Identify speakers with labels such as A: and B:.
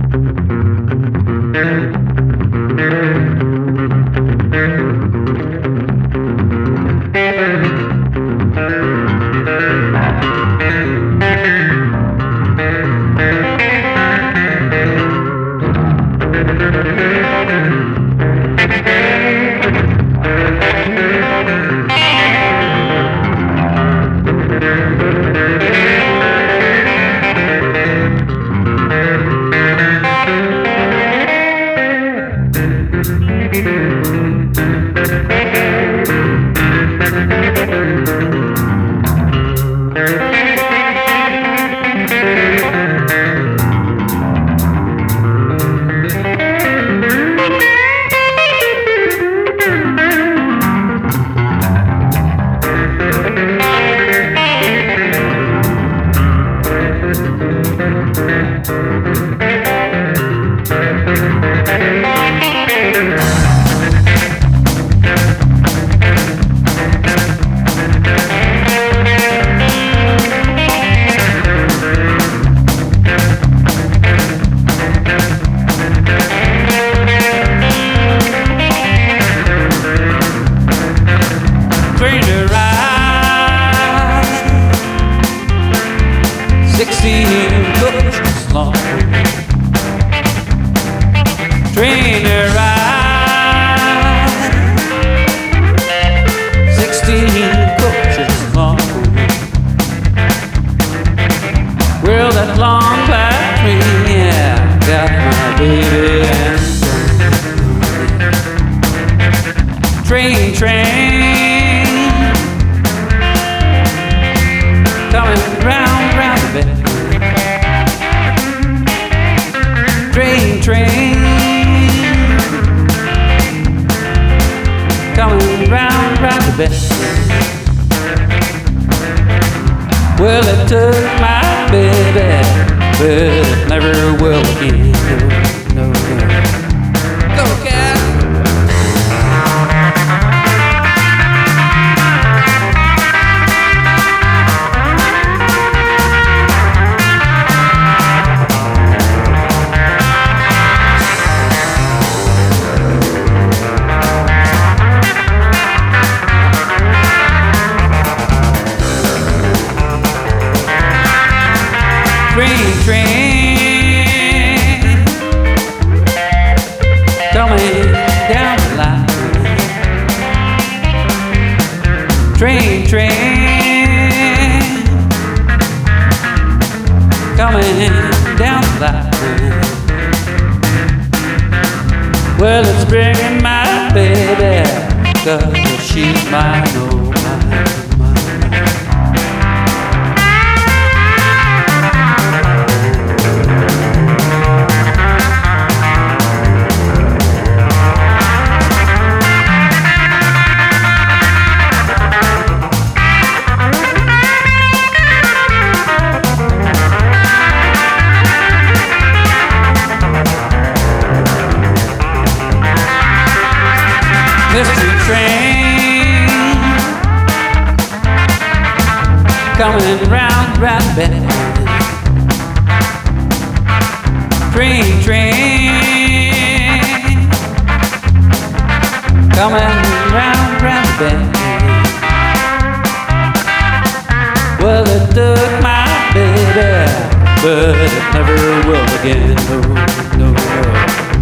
A: Well, it took my baby, but it never will again. No, no. Go, cat. Train coming down the line. Train coming down the line. Well, it's bringing my baby, 'cause she's mine, oh mine. Mystery train coming round the bend. Train coming round the bend. Well, it took my baby, but it never will again. No, no.